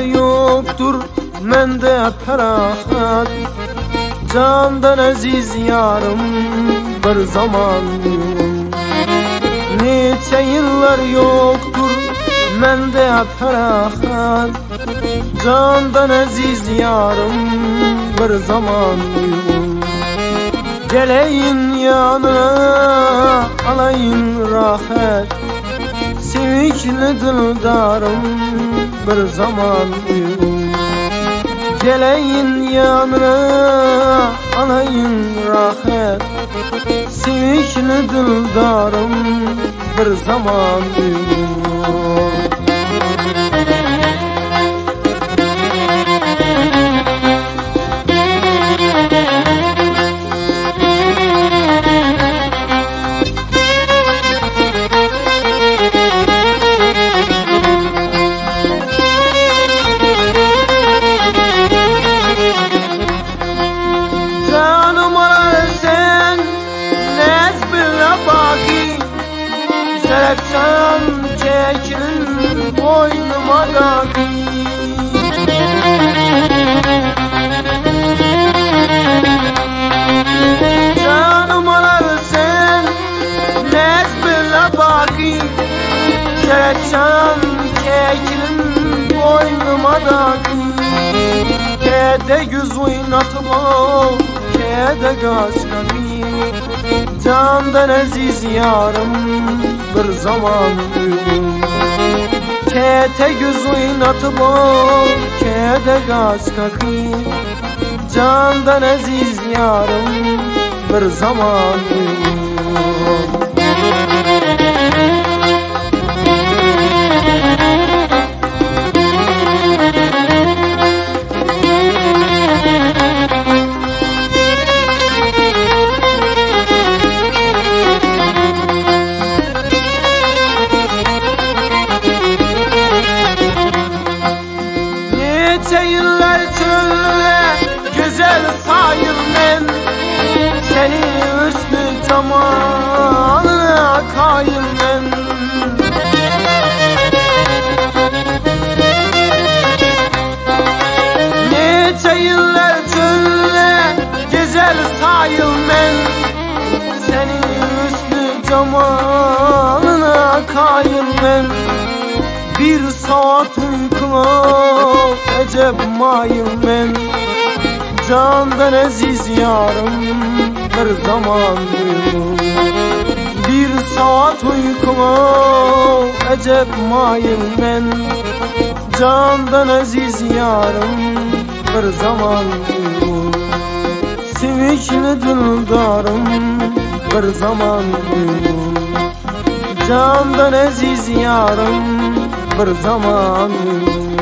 yoktur mende ferahat, candan aziz yarım bir zaman yolum. Neçe yıllar yoktur mende ferahat, candan aziz yarım bir zaman yolum. Geleyin yanına alayın rahat, sevinçli dildarım bir zaman yolum. Geleyin yanına alayın rahat, sevinçli dildarım bir zaman yolum. Sen çekilin boynuma daki, canım arar sen nezbile baki. Sen çekilin boynuma daki, kede göz oynatıp kede gaz kaki. Candan aziz yarım bir zaman yolum. Kete göz oynatıp kede gaz kaki. Candan aziz yarım bir zaman yolum. Yıllar çölle güzel sayıl men, senin üstü cemalına kayıl men. Nece yıllar çölle güzel sayıl men, senin üstü cemalına kayıl men. Bir saat uykula acep mayım men, candan aziz yarım bir zaman yolum. Bir saat uykula acep mayım men, candan aziz yarım bir zaman yolum. Sevinçli dildarım bir zaman yolum. Candan aziz yarım bir zaman yolum.